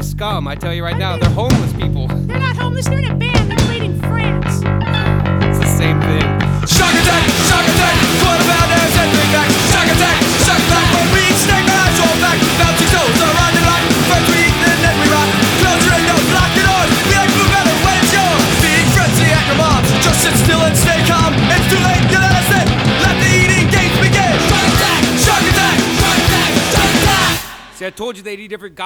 scum, I tell you right now. They're homeless people. They're not homeless, they're in a band. They played in France. It's the same thing. Shock attack, quarter pounders and three packs. Shock attack, when we snake eyes roll back. Bouncing souls around the rock. First we eat and then we rock. Close your windows, lock your doors. We ain't blue better when it's yours. Being frenzy at your mom's. Just sit still and stay calm. It's too late, you let us in. Let the eating games begin. Shock attack, See, I told you they'd eat different